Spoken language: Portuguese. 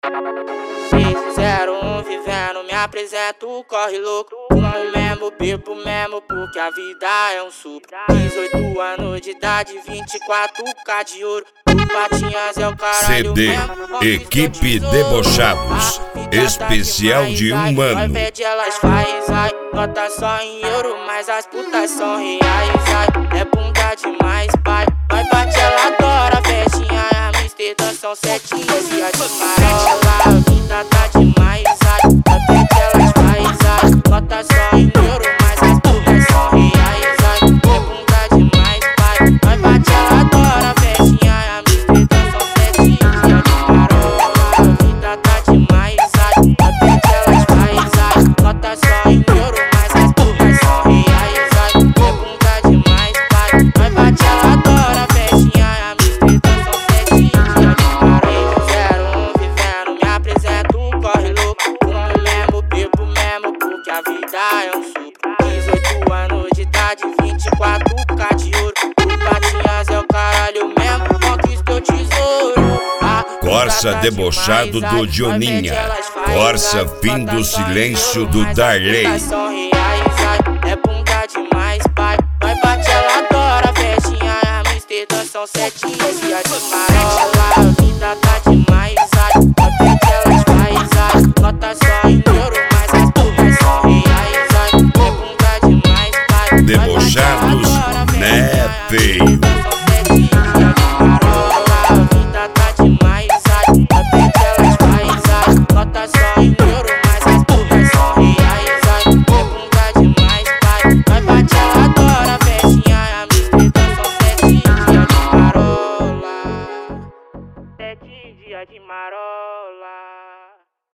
601 vivendo, me apresento, corre louco. Fumo mesmo, bebo mesmo, porque a vida é um suco. 18 anos de idade, 24K de ouro. Patinhas é o caralho CD mesmo, Equipe Debochados, especial de um ano. Pede elas faz, ai, nota só em euro, mas as putas são reais, ai. É bunda demais, pai. Vai bate, ela adora, festinha, a mister dançam setinhas e a de marola. A vida tá demais, ai. Pede elas faz, ai, nota só em euro, mas as putas são reais, ai. É bunda demais, pai. Vai bate, ela adora, festinha, a mister dançam setinhas e a de marola. A vida tá demais, ai. Pede elas faz, ai, nota só em euro, mas as putas são reais, ai. É bunda demais, pai. Vai bate, ela adora, festinha, a mister dançam setinhas e a de marola. 01 vivendo, me apresento, corre louco. Fumo mesmo, bebo mesmo, porque a vida é um suco. 18 anos de idade, 24K de ouro. Patinhas é o caralho mesmo, conquista o tesouro. Corsa debochado do Dioninha, Corsa fim do silêncio do Darley. É bunda demais, pai. Vai bate, ela adora, festinha, a mister dançam setinha.